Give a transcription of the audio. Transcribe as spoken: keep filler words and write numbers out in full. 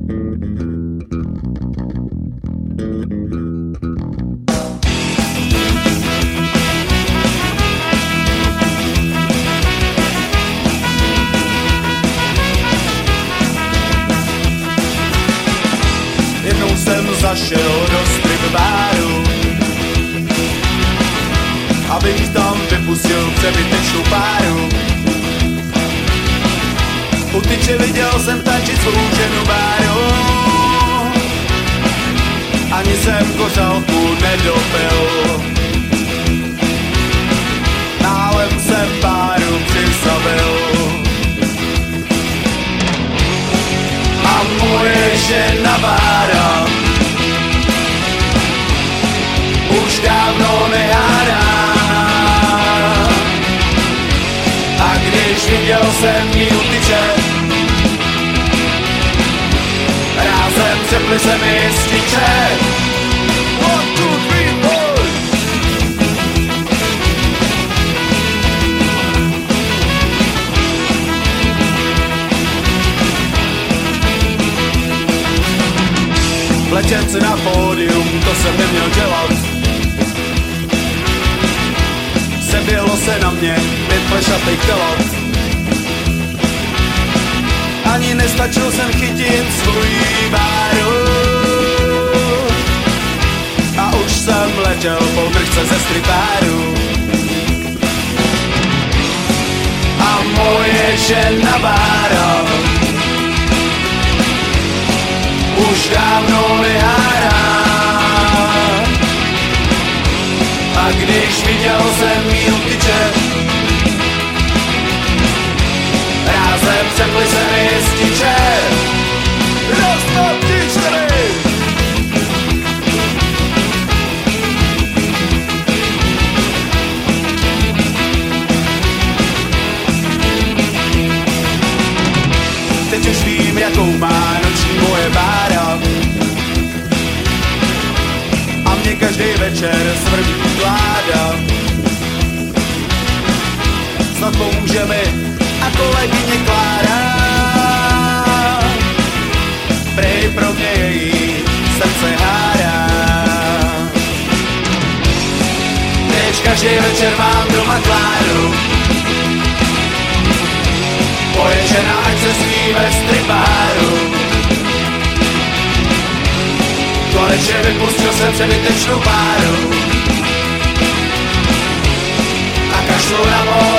Jednou jsem zašel do strip baru, abych tam vypustil přebytečnou páru. U tyče viděl jsem tančit svou ženu Báru, ani jsem kořálku nedopil. Málem jsem Báru přisabil a moje žena Bára už dávno nehádá. A když viděl jsem jí u tyče, rázem přeply se mi styče. One, two, three, four. Vlečet se na pódium, to jsem neměl dělat. Seběhlo se na mě pět plešatých telot. Ani nestačil jsem chytit svojí Báru a už jsem letěl po mrchce ze stripáru. A moje žena Bára už dávno nehádá. A když viděl jsem jí u tyče, rázem přeply se mi styče. Raz, dva, tři, čtyři. Teď už vím, jakou má noční moje Bára, a mě každý večer svrbí kláda. Snad pomůže mi a kolegyně Klára, prej pro mě její srdce hádá. Teď každý večer mám doma Kláru, moje žena ať se smí ve stripáru. Konečně vypustil jsem přebytečnou páru a kašlu na moje